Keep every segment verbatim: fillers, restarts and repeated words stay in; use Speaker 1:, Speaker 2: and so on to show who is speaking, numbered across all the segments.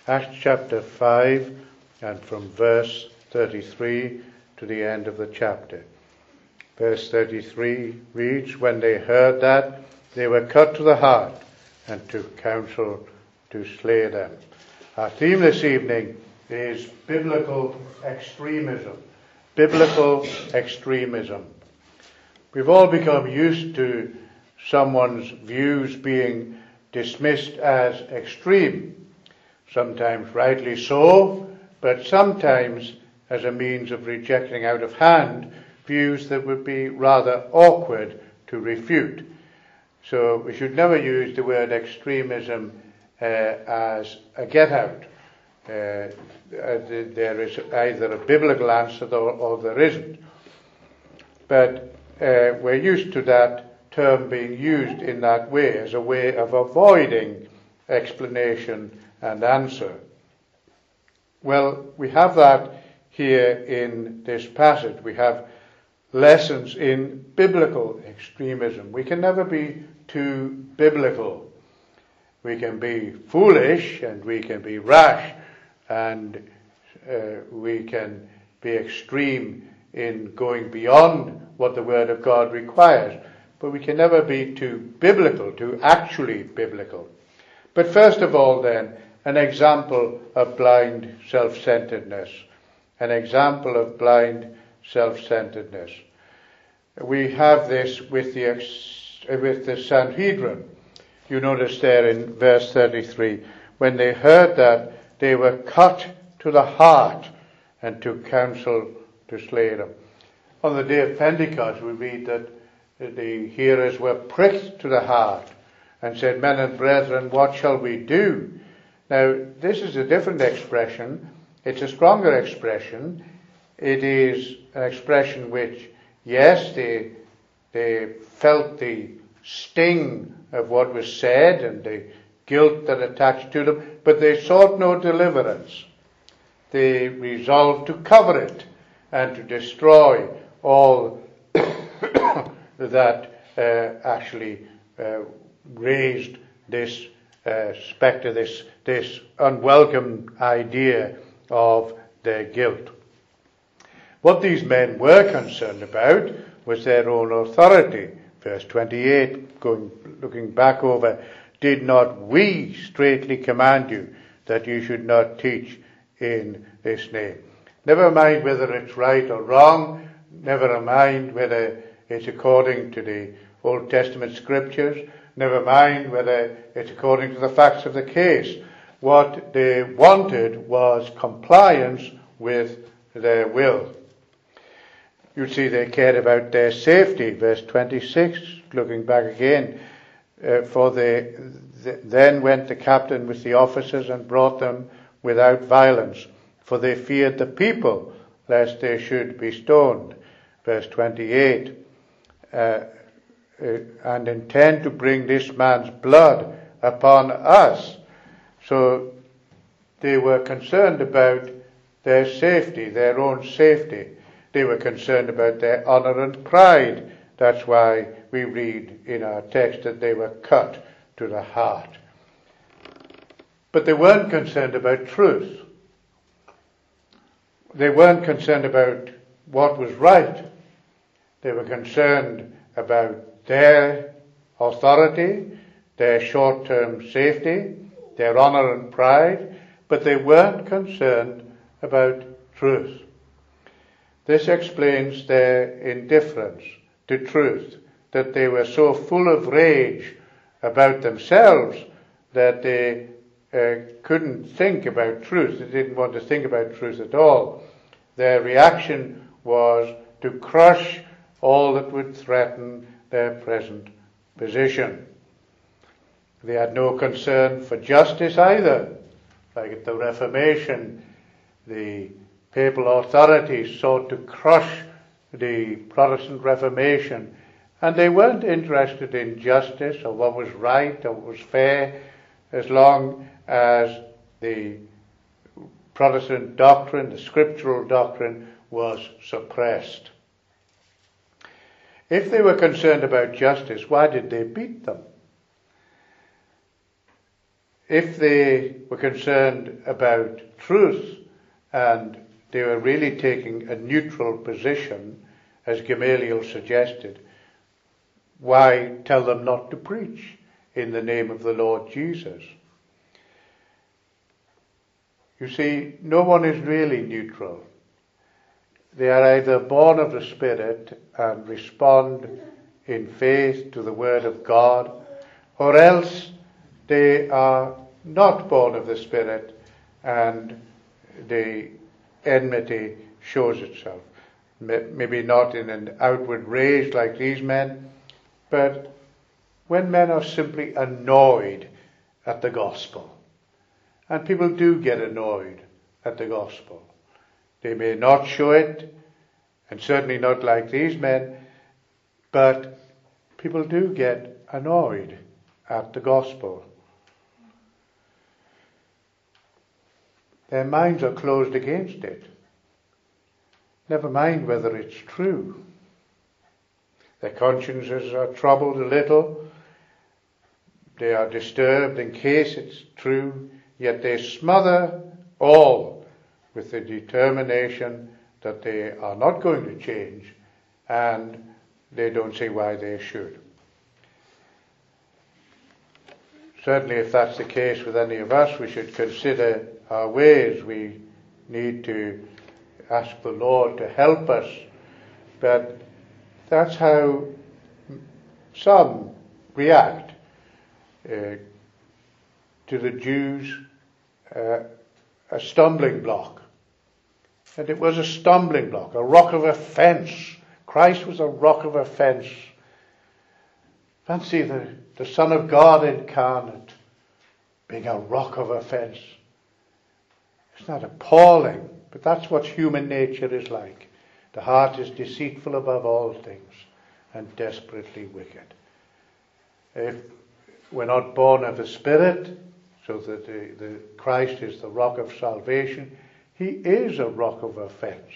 Speaker 1: Acts chapter five, and from verse thirty-three to the end of the chapter. Verse thirty-three reads, "When they heard that, they were cut to the heart and took counsel to slay them." Our theme this evening is biblical extremism. Biblical extremism. We've all become used to someone's views being dismissed as extreme. Sometimes rightly so, but sometimes as a means of rejecting out of hand views that would be rather awkward to refute. So we should never use the word extremism uh, as a get-out. Uh, there is either a biblical answer or, or there isn't. But uh, we're used to that term being used in that way, as a way of avoiding explanation and answer. Well, we have that here in this passage. We have lessons in biblical extremism. We can never be too biblical. We can be foolish and we can be rash and uh, we can be extreme in going beyond what the Word of God requires. But we can never be too biblical, too actually biblical. But first of all then, an example of blind self-centeredness. An example of blind self-centeredness. We have this with the, with the Sanhedrin. You notice there in verse thirty-three, when they heard that, they were cut to the heart and took counsel to slay them. On the day of Pentecost, we read that the hearers were pricked to the heart and said, "Men and brethren, what shall we do?" Now, this is a different expression. It's a stronger expression. It is an expression which, yes, they, they felt the sting of what was said and the guilt that attached to them, but they sought no deliverance. They resolved to cover it and to destroy all that uh, actually uh, raised this uh, spectre, this, this unwelcome idea of their guilt. What these men were concerned about was their own authority. Verse twenty-eight, going, looking back over, "Did not we straitly command you that you should not teach in this name?" Never mind whether it's right or wrong, never mind whether it's according to the Old Testament scriptures, never mind whether it's according to the facts of the case. What they wanted was compliance with their will. You see, they cared about their safety. Verse twenty-six, looking back again, uh, for they th- then went the captain with the officers and brought them without violence, for they feared the people, lest they should be stoned. Verse twenty-eight, uh, uh, and intend to bring this man's blood upon us. So they were concerned about their safety, their own safety. They were concerned about their honor and pride. That's why we read in our text that they were cut to the heart. But they weren't concerned about truth. They weren't concerned about what was right. They were concerned about their authority, their short-term safety, their honor and pride, but they weren't concerned about truth. This explains their indifference to truth, that they were so full of rage about themselves that they uh, couldn't think about truth. They didn't want to think about truth at all. Their reaction was to crush all that would threaten their present position. They had no concern for justice either. Like at the Reformation, the papal authorities sought to crush the Protestant Reformation, and they weren't interested in justice or what was right or what was fair, as long as the Protestant doctrine, the scriptural doctrine, was suppressed. If they were concerned about justice, why did they beat them? if they were concerned about truth and they were really taking a neutral position, as Gamaliel suggested, why tell them not to preach in the name of the Lord Jesus? You see, no one is really neutral. They are either born of the Spirit and respond in faith to the Word of God, or else they are not born of the Spirit and the enmity shows itself. Maybe not in an outward rage like these men, but when men are simply annoyed at the gospel. And people do get annoyed at the gospel. They may not show it, and certainly not like these men, but people do get annoyed at the gospel. Their minds are closed against it. Never mind whether it's true. Their consciences are troubled a little. They are disturbed in case it's true, yet they smother all with the determination that they are not going to change, and they don't see why they should. Certainly, if that's the case with any of us, we should consider our ways. We need to ask the Lord to help us. But that's how some react uh, to the Jews, uh, a stumbling block. And it was a stumbling block, a rock of offense. Christ was a rock of offense. Fancy the, the Son of God incarnate being a rock of offense. It's not appalling, but that's what human nature is like. The heart is deceitful above all things and desperately wicked. If we're not born of the Spirit, so that the, the Christ is the rock of salvation, he is a rock of offense.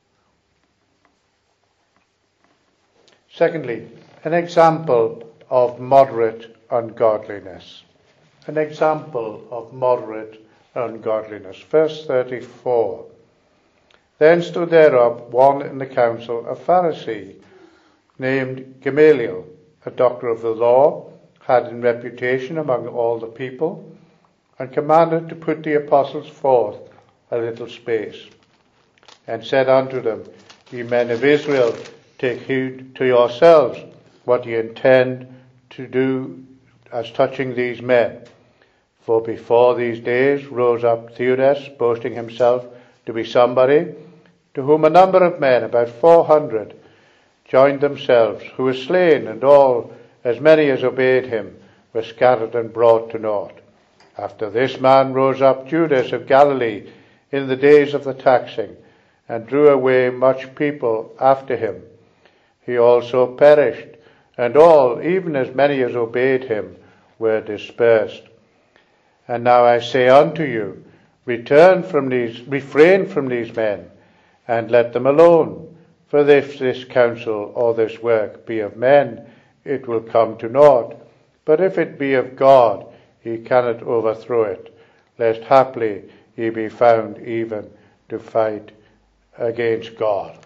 Speaker 1: Secondly, an example of moderate ungodliness. An example of moderate ungodliness. Verse thirty-four. Then stood there up one in the council, a Pharisee, named Gamaliel, a doctor of the law, had in reputation among all the people, and commanded to put the apostles forth a little space, and said unto them, Ye men of Israel, take heed to yourselves what ye intend to do as touching these men. For before these days rose up Theudas, boasting himself to be somebody, to whom a number of men, about four hundred, joined themselves, who were slain, and all, as many as obeyed him, were scattered and brought to naught. After this man rose up Judas of Galilee in the days of the taxing, and drew away much people after him. He also perished, and all, even as many as obeyed him, were dispersed. And now I say unto you, return from these, refrain from these men, and let them alone. For if this counsel or this work be of men, it will come to naught. But if it be of God, he cannot overthrow it, lest haply ye be found even to fight against God.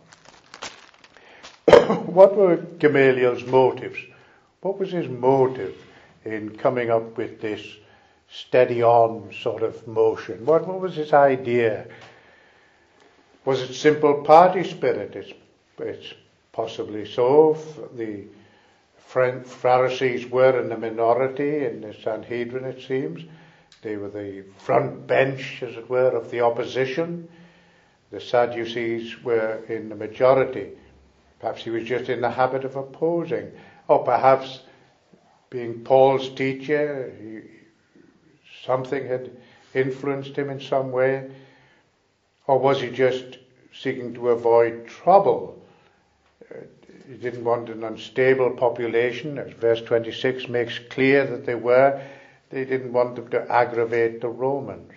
Speaker 1: What were Gamaliel's motives? What was his motive in coming up with this steady on sort of motion? What, what was his idea? Was it simple party spirit? It's, it's possibly so. The Pharisees were in the minority in the Sanhedrin, it seems. They were the front bench, as it were, of the opposition. The Sadducees were in the majority. Perhaps he was just in the habit of opposing. Or perhaps, being Paul's teacher, he, something had influenced him in some way. Or was he just seeking to avoid trouble? Uh, he didn't want an unstable population, as verse twenty-six makes clear that they were. They didn't want them to aggravate the Romans.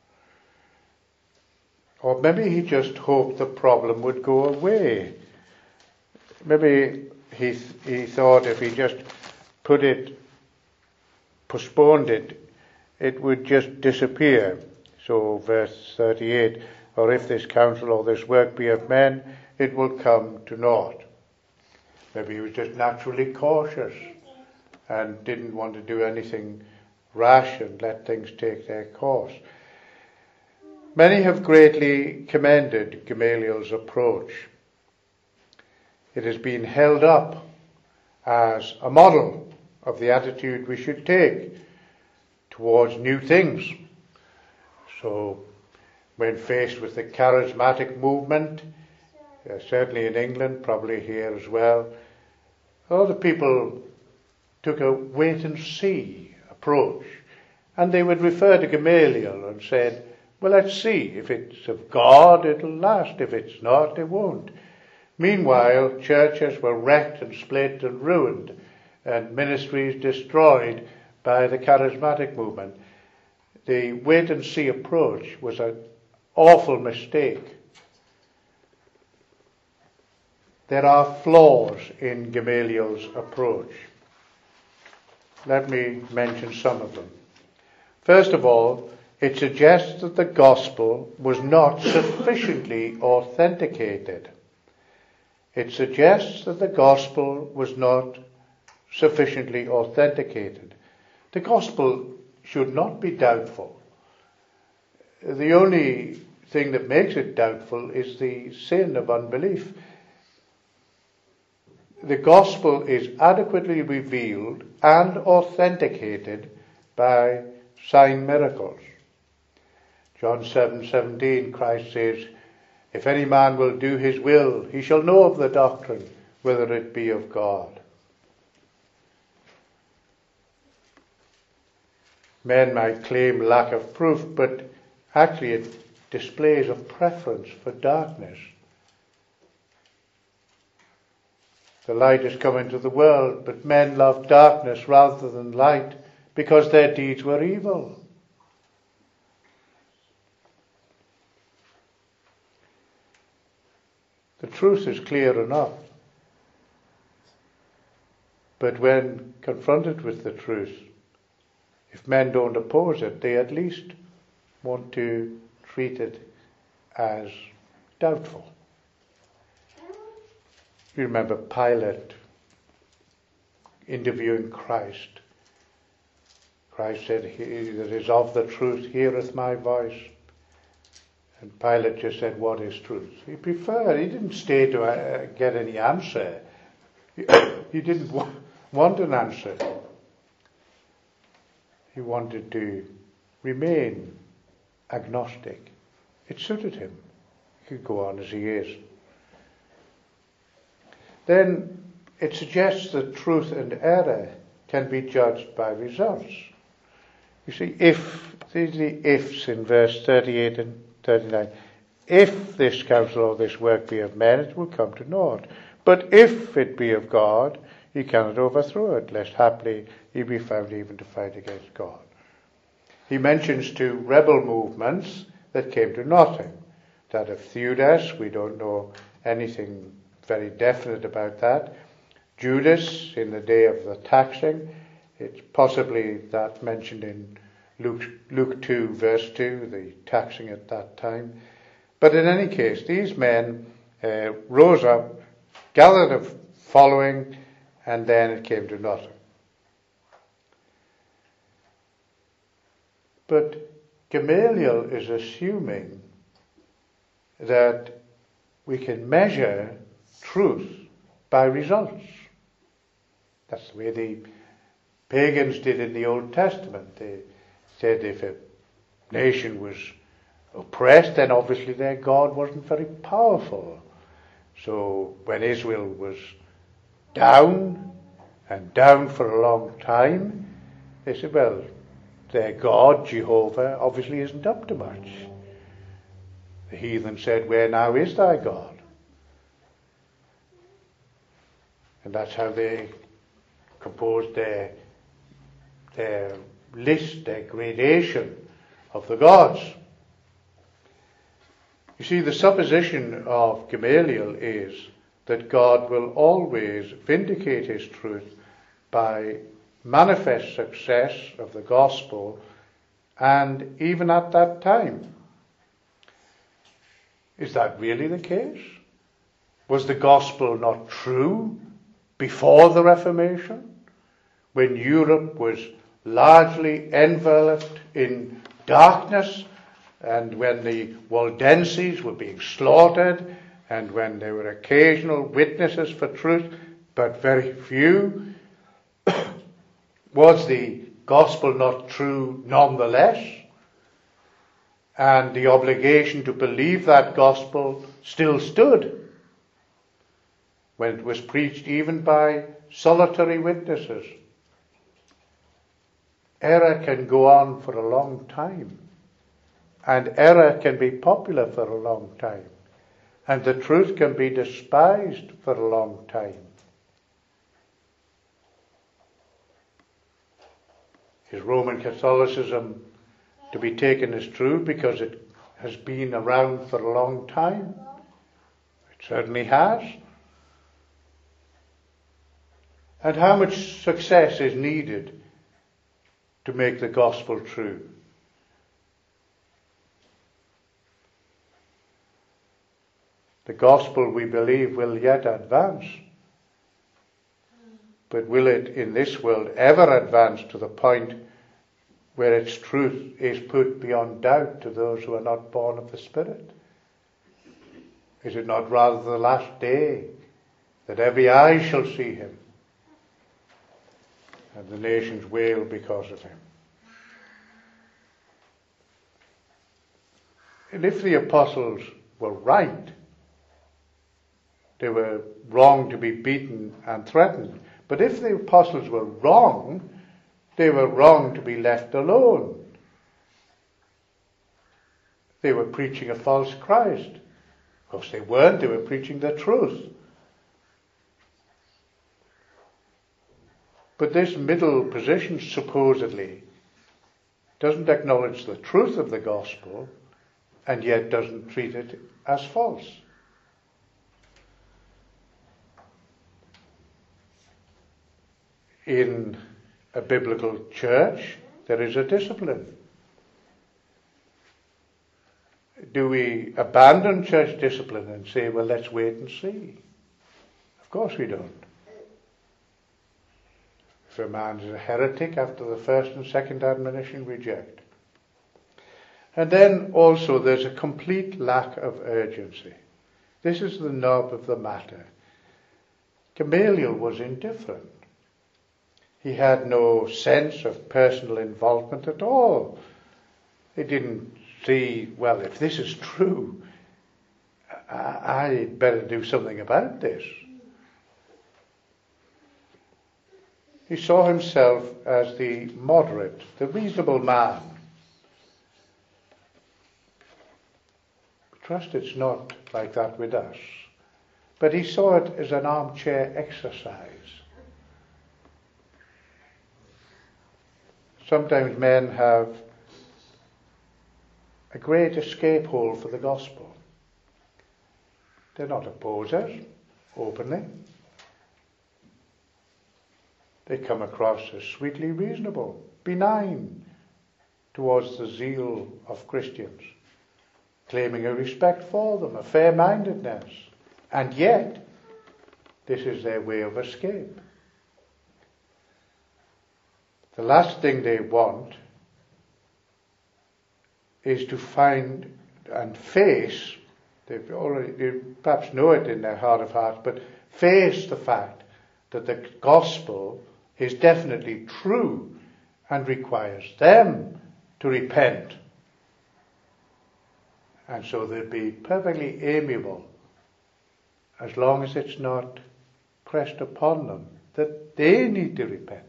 Speaker 1: Or maybe he just hoped the problem would go away. Maybe he he thought if he just put it, postponed it it would just disappear. So verse thirty-eight, or if this counsel or this work be of men, it will come to naught. Maybe he was just naturally cautious and didn't want to do anything rash and let things take their course. Many have greatly commended Gamaliel's approach. It has been held up as a model of the attitude we should take towards new things. So, when faced with the charismatic movement, uh, certainly in England, probably here as well, a lot of people took a wait-and-see approach, and they would refer to Gamaliel and said, well, let's see. If it's of God, it'll last. If it's not, it won't. Meanwhile, churches were wrecked and split and ruined, and ministries destroyed by the charismatic movement. The wait-and-see approach was an awful mistake. There are flaws in Gamaliel's approach. Let me mention some of them. First of all, it suggests that the gospel was not sufficiently authenticated. It suggests that the gospel was not sufficiently authenticated. The gospel should not be doubtful. The only thing that makes it doubtful is the sin of unbelief. The gospel is adequately revealed and authenticated by sign miracles. John seven seventeen, Christ says, if any man will do his will, he shall know of the doctrine, whether it be of God. Men might claim lack of proof, but actually it displays a preference for darkness. The light has come into the world, but men love darkness rather than light because their deeds were evil. The truth is clear enough. But when confronted with the truth, if men don't oppose it, they at least want to treat it as doubtful. You remember Pilate interviewing Christ. Christ said, he that is of the truth heareth my voice. And Pilate just said, what is truth? He preferred, he didn't stay to uh, get any answer. He, he didn't wa- want an answer. He wanted to remain agnostic. It suited him. He could go on as he is. Then it suggests that truth and error can be judged by results. You see, if, these are the ifs in verse thirty-eight and thirty-nine. If this counsel or this work be of men, it will come to naught. But if it be of God, he cannot overthrow it, lest haply he be found even to fight against God. He mentions two rebel movements that came to nothing. That of Theudas, we don't know anything very definite about that. Judas, in the day of the taxing, it's possibly that mentioned in Luke, Luke two, verse two, the taxing at that time. But in any case, these men uh, rose up, gathered a following, and then it came to nothing. But Gamaliel is assuming that we can measure truth by results. That's the way the pagans did in the Old Testament. They said if a nation was oppressed, then obviously their God wasn't very powerful. So when Israel was down, and down for a long time, they said, well, their God, Jehovah, obviously isn't up to much. The heathen said, where now is thy God? And that's how they composed their, their list, their gradation of the gods. You see, the supposition of Gamaliel is that God will always vindicate his truth by manifest success of the gospel and even at that time. Is that really the case? Was the gospel not true before the Reformation, when Europe was largely enveloped in darkness, and when the Waldenses were being slaughtered, and when there were occasional witnesses for truth, but very few? Was the gospel not true nonetheless? And the obligation to believe that gospel still stood when it was preached even by solitary witnesses. Error can go on for a long time, and error can be popular for a long time, and the truth can be despised for a long time. Is Roman Catholicism to be taken as true because it has been around for a long time? It certainly has. And how much success is needed to make the gospel true? The gospel, we believe, will yet advance. But will it in this world ever advance to the point where its truth is put beyond doubt to those who are not born of the Spirit? Is it not rather the last day that every eye shall see him, and the nations wail because of him? And if the apostles were right, they were wrong to be beaten and threatened. But if the apostles were wrong, they were wrong to be left alone. They were preaching a false Christ. Of course they weren't, they were preaching the truth. But this middle position supposedly doesn't acknowledge the truth of the gospel, and yet doesn't treat it as false. In a biblical church, there is a discipline. Do we abandon church discipline and say, well, let's wait and see? Of course we don't. If a man is a heretic after the first and second admonition, reject. And then also there's a complete lack of urgency. This is the nub of the matter. Gamaliel was indifferent. He had no sense of personal involvement at all. He didn't see, well, if this is true, I, I'd better do something about this. He saw himself as the moderate, the reasonable man. Trust it's not like that with us. But he saw it as an armchair exercise. Sometimes men have a great escape hole for the gospel. They're not opposers, openly. They come across as sweetly reasonable, benign towards the zeal of Christians, claiming a respect for them, a fair-mindedness. And yet, this is their way of escape. The last thing they want is to find and face, they've already, they perhaps know it in their heart of hearts, but face the fact that the gospel is definitely true and requires them to repent. And so they'll be perfectly amiable as long as it's not pressed upon them that they need to repent.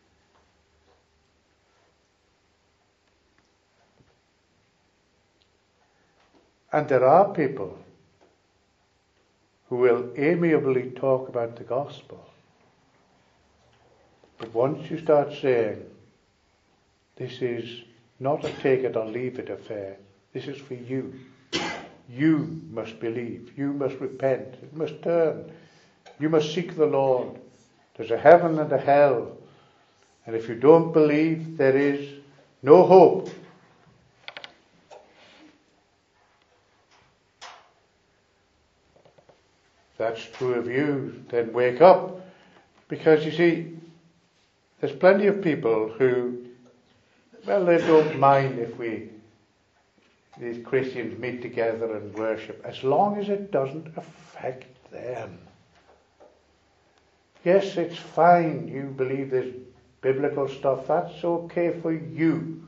Speaker 1: And there are people who will amiably talk about the gospel. But once you start saying, this is not a take it or leave it affair, this is for you. You must believe. You must repent. You must turn. You must seek the Lord. There's a heaven and a hell. And if you don't believe, there is no hope that's true of you, then wake up. Because you see, there's plenty of people who, well, they don't mind if we, these Christians, meet together and worship, as long as it doesn't affect them. Yes, it's fine, you believe this biblical stuff, that's okay for you.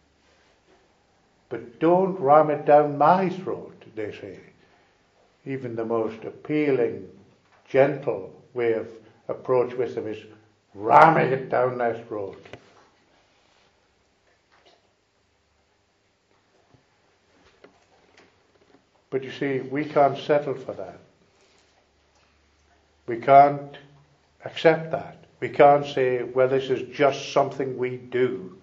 Speaker 1: But don't ram it down my throat, they say. Even the most appealing, gentle way of approach with them is ramming it down their throat. But you see, we can't settle for that. We can't accept that. We can't say, well, this is just something we do.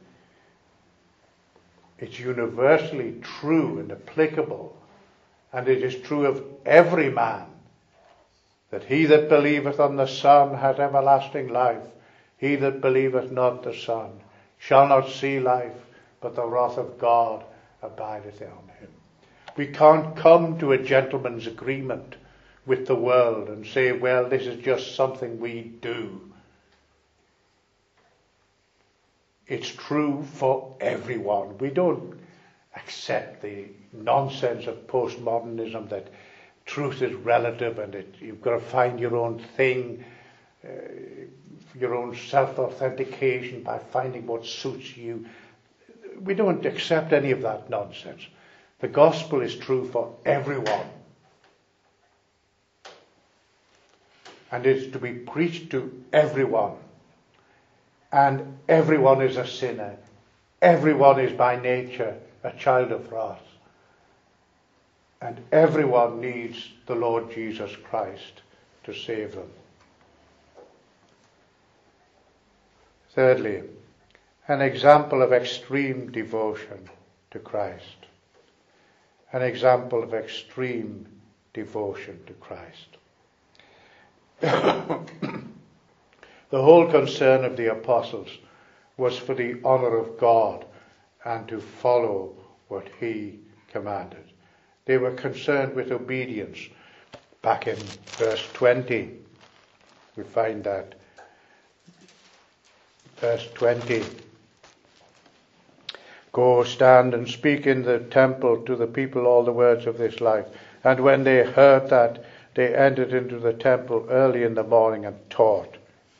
Speaker 1: It's universally true and applicable, and it is true of every man, that he that believeth on the Son hath everlasting life. He that believeth not the Son shall not see life, but the wrath of God abideth on him. We can't come to a gentleman's agreement with the world and say, well, this is just something we do. It's true for everyone. We don't accept the nonsense of postmodernism that truth is relative and it, you've got to find your own thing, uh, your own self-authentication by finding what suits you. We don't accept any of that nonsense. The gospel is true for everyone. And it's to be preached to everyone. And everyone is a sinner. Everyone is by nature a child of wrath. And everyone needs the Lord Jesus Christ to save them. Thirdly, an example of extreme devotion to Christ. An example of extreme devotion to Christ. The whole concern of the apostles was for the honour of God and to follow what he commanded. They were concerned with obedience. Back in verse twenty, we find that. Verse twenty. Go, stand and speak in the temple to the people all the words of this life. And when they heard that, they entered into the temple early in the morning and taught.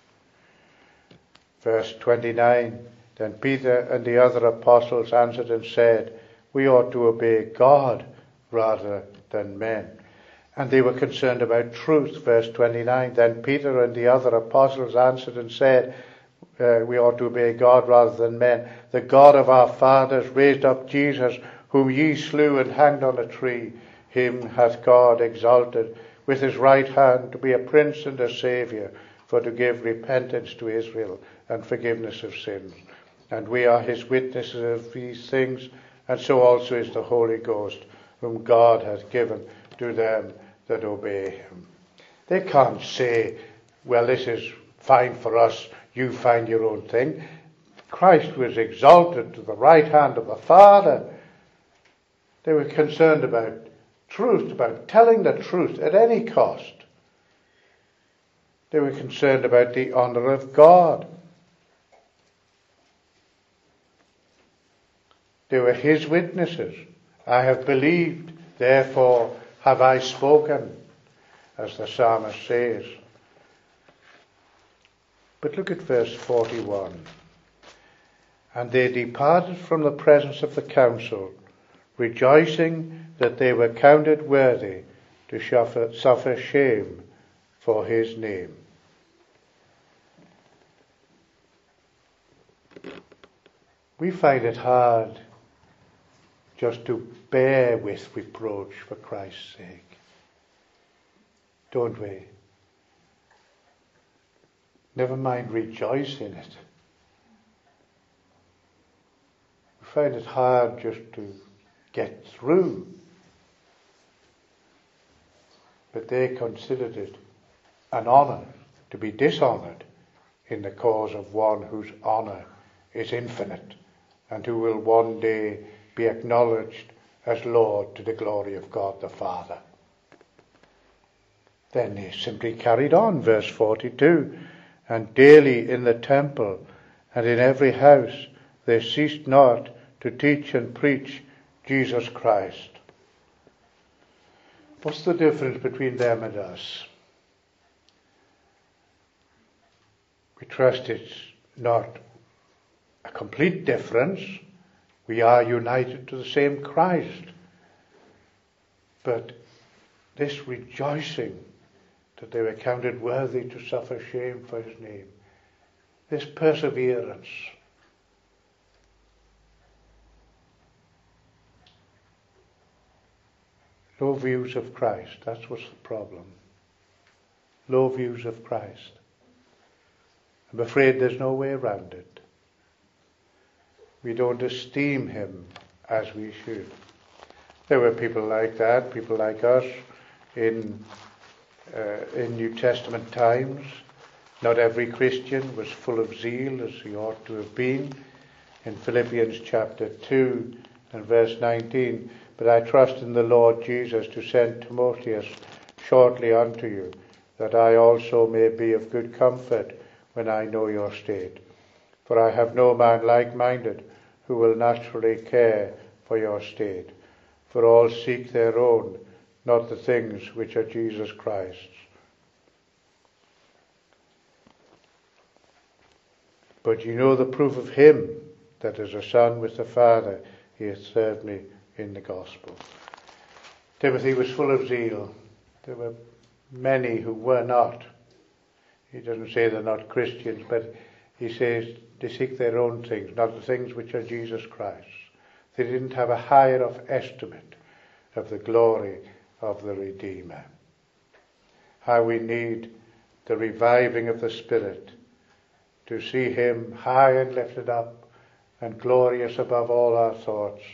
Speaker 1: Verse twenty-nine. Then Peter and the other apostles answered and said, we ought to obey God rather than men. And they were concerned about truth. Verse twenty-nine. Then Peter and the other apostles answered and said, uh, we ought to obey God rather than men. The God of our fathers raised up Jesus, whom ye slew and hanged on a tree. Him hath God exalted with his right hand to be a prince and a saviour, for to give repentance to Israel and forgiveness of sins. And we are his witnesses of these things, and so also is the Holy Ghost, whom God hath given to them that obey him. They can't say, well, this is fine for us, you find your own thing. Christ was exalted to the right hand of the Father. They were concerned about truth, about telling the truth at any cost. They were concerned about the honour of God. They were his witnesses. I have believed, therefore have I spoken, as the psalmist says. But look at verse forty-one. And they departed from the presence of the council, rejoicing that they were counted worthy to suffer, suffer shame for his name. We find it hard just to bear with reproach for Christ's sake, don't we? Never mind rejoice in it. We find it hard just to get through. But they considered it an honour to be dishonoured in the cause of one whose honour is infinite and who will one day be acknowledged as Lord to the glory of God the Father. Then they simply carried on, verse forty-two, and daily in the temple and in every house they ceased not to teach and preach Jesus Christ. What's the difference between them and us? We trust it's not a complete difference. We are united to the same Christ. But this rejoicing that they were counted worthy to suffer shame for his name, this perseverance, low views of Christ, that's what's the problem. Low views of Christ. I'm afraid there's no way around it. We don't esteem him as we should. There were people like that, people like us in uh, in New Testament times. Not every Christian was full of zeal as he ought to have been. In Philippians chapter two and verse nineteen, but I trust in the Lord Jesus to send Timotheus shortly unto you, that I also may be of good comfort when I know your state. For I have no man like-minded who will naturally care for your state. For all seek their own, not the things which are Jesus Christ's. But you know the proof of him, that as a son with the Father, he hath served me in the gospel. Timothy was full of zeal. There were many who were not. He doesn't say they're not Christians, but he says they seek their own things, not the things which are Jesus Christ. They didn't have a high enough estimate of the glory of the Redeemer. How we need the reviving of the Spirit to see him high and lifted up and glorious above all our thoughts.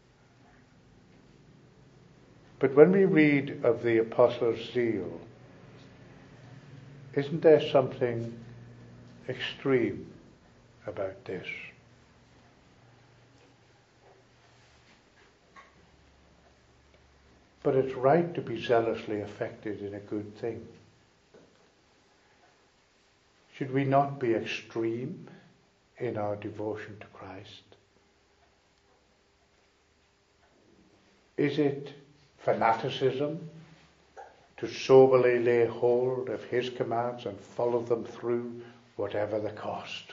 Speaker 1: But when we read of the apostles' zeal, isn't there something extreme about this? But it's right to be zealously affected in a good thing. Should we not be extreme in our devotion to Christ? Is it fanaticism to soberly lay hold of his commands and follow them through whatever the cost?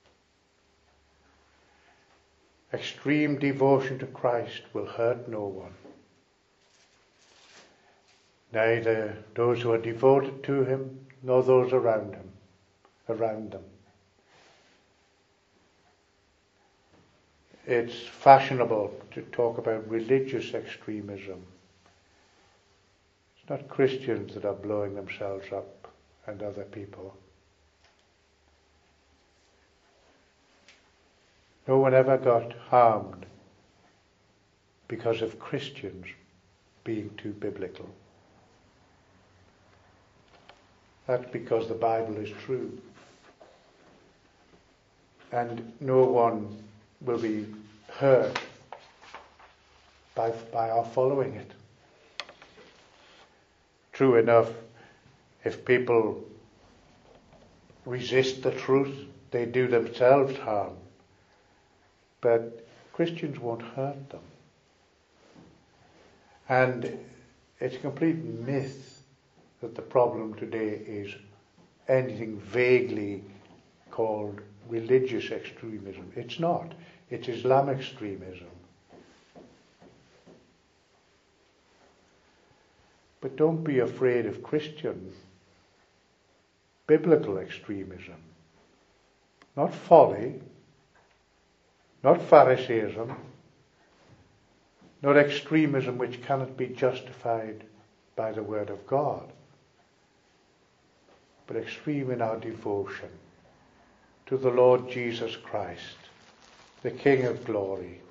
Speaker 1: Extreme devotion to Christ will hurt no one. Neither those who are devoted to him, nor those around him, around them. It's fashionable to talk about religious extremism. It's not Christians that are blowing themselves up and other people. No one ever got harmed because of Christians being too biblical. That's because the Bible is true. And no one will be hurt by, by our following it. True enough, if people resist the truth, they do themselves harm. But Christians won't hurt them. And it's a complete myth that the problem today is anything vaguely called religious extremism. It's not. It's Islamic extremism. But don't be afraid of Christian biblical extremism. Not folly, not Pharisaism, not extremism which cannot be justified by the word of God, but extreme in our devotion to the Lord Jesus Christ, the King of glory,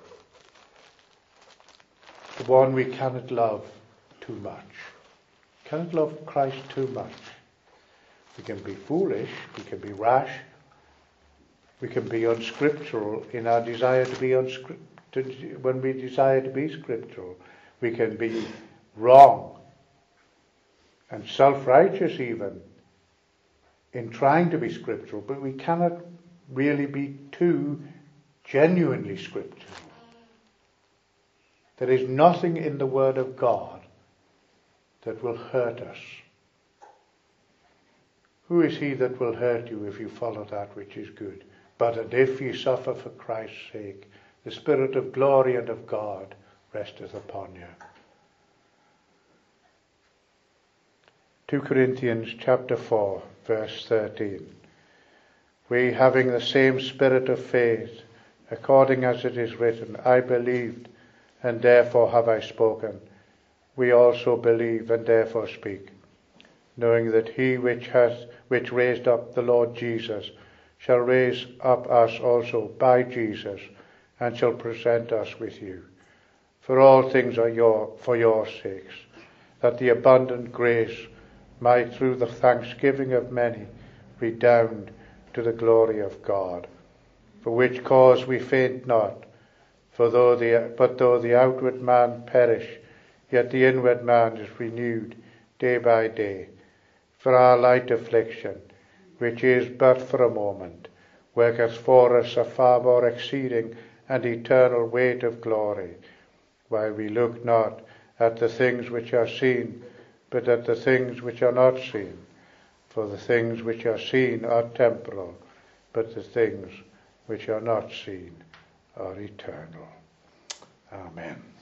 Speaker 1: the one we cannot love too much. Cannot love Christ too much. We can be foolish, we can be rash, we can be unscriptural in our desire to be unscriptural. When we desire to be scriptural, we can be wrong and self-righteous even in trying to be scriptural, but we cannot really be too genuinely scriptural. There is nothing in the Word of God that will hurt us. Who is he that will hurt you if you follow that which is good? But and if you suffer for Christ's sake, the Spirit of glory and of God resteth upon you. Second Corinthians chapter four, verse thirteen. We, having the same spirit of faith, according as it is written, I believed, and therefore have I spoken. We also believe, and therefore speak, knowing that he which hath which raised up the Lord Jesus shall raise up us also by Jesus, and shall present us with you. For all things are your for your sakes, that the abundant grace might through the thanksgiving of many redound to the glory of God. For which cause we faint not, for though the but though the outward man perish, yet the inward man is renewed day by day. For our light affliction, which is but for a moment, worketh for us a far more exceeding and eternal weight of glory, while we look not at the things which are seen, but at the things which are not seen. For the things which are seen are temporal, but the things which are not seen are eternal. Amen.